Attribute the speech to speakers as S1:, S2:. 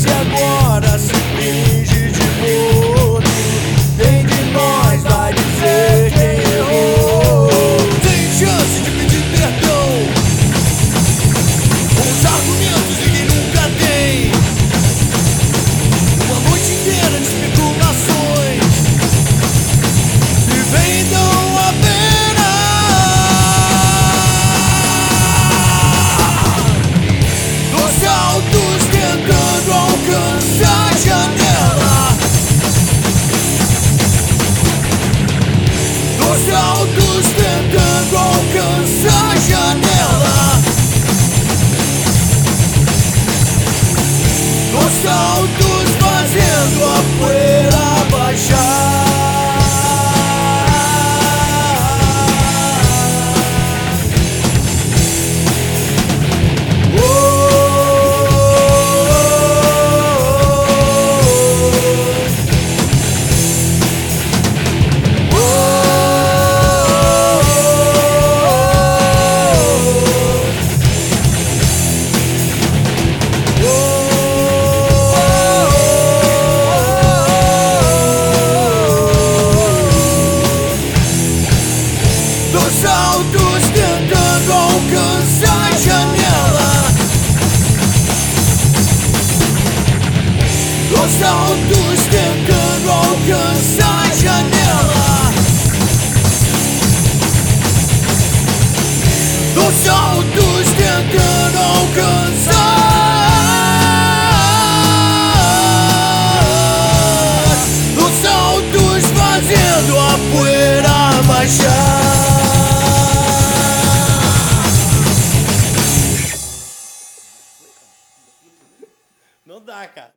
S1: se agora se finge de morto. Quem de nós vai dizer quem errou? Tem chance de pedir perdão, com os argumentos ninguém nunca tem. Uma noite inteira de especulações e vendam a pena. Dos altos tentando alcançar a janela. Dos altos tentando alcançar a janela. Dos altos fazendo a poeira baixar. Dos altos tentando alcançar a janela. Dos altos tentando alcançar a janela. Dos altos tentando alcançar. Dos altos fazendo a poeira baixar.
S2: Não dá, cara.